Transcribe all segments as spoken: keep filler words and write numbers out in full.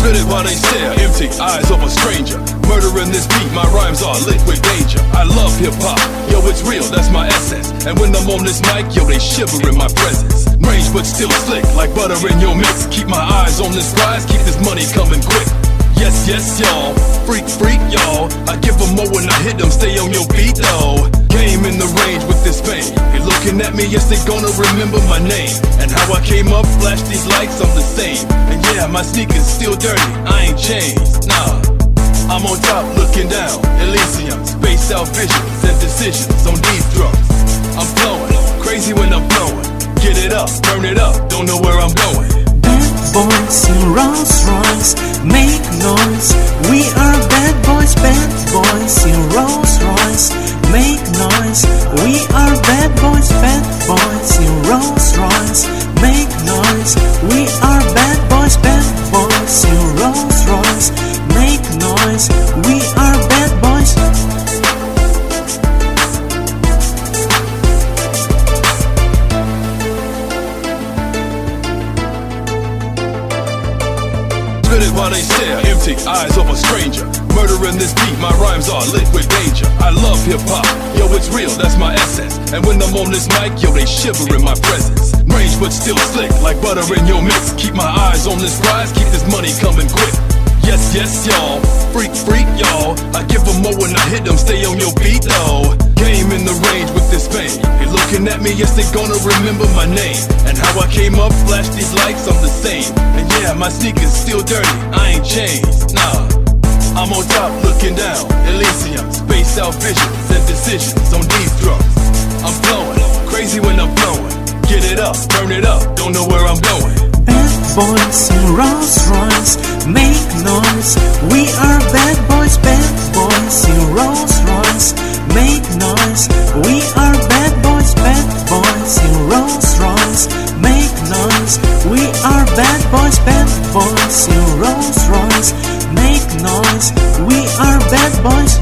Spit it while they stare, empty eyes of a stranger. Murdering this beat, my rhymes are liquid danger. I love hip-hop, yo, it's real, that's my essence. And when I'm on this mic, yo, they shiver in my presence. Range but still slick, like butter in your mix. Keep my eyes on this prize, keep this money coming quick. Yes, yes, y'all, freak, freak, y'all. I give them more when I hit them, stay on your feet, though. Game in the range with this fame. They looking at me, yes, they gonna remember my name. And how I came up, flash these lights, I'm the same. And yeah, my sneakers still dirty, I ain't changed, nah. I'm on top looking down, Elysium, spaced out visions and decisions on these drums. I'm flowing, crazy when I'm flowing. Get it up, burn it up, don't know where I'm going. Bad boys in Rolls Royce, make noise. We are bad boys, bad boys in Rolls Royce, make noise. We are bad boys, bad boys in Rolls Royce, make noise. We are bad boys, bad boys in Rolls Royce, make noise. We are bad boys. Spit it while they stare, empty eyes of a stranger. Murdering this beat, my rhymes are liquid danger. I love hip-hop, yo, it's real, that's my essence. And when I'm on this mic, yo, they shiver in my presence. Range but still slick, like butter in your mix. Keep my eyes on this prize, keep this money coming quick. Yes, yes, y'all, freak, freak, y'all. I give them more when I hit them, stay on your feet, though. Game in the range with this fame. They looking at me, yes, they gonna remember my name. And how I came up, flash these lights, I'm the same. And yeah, my sneakers still dirty, I ain't changed, nah. I'm on top looking down, Elysium, spaced out visions and decisions on these drums. I'm flowing, crazy when I'm flowing. Get it up, burn it up, don't know where I'm going. Bad boys in Rolls Royce, make noise. We are bad boys, bad boys in Rolls Royce, make noise. We are bad boys, bad boys in Rolls Royce, make noise. We are bad boys, bad boys in Rolls Royce, make noise. We are bad boys.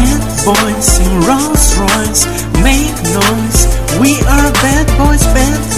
Boys in Rolls Royce, make noise. We are bad boys, bad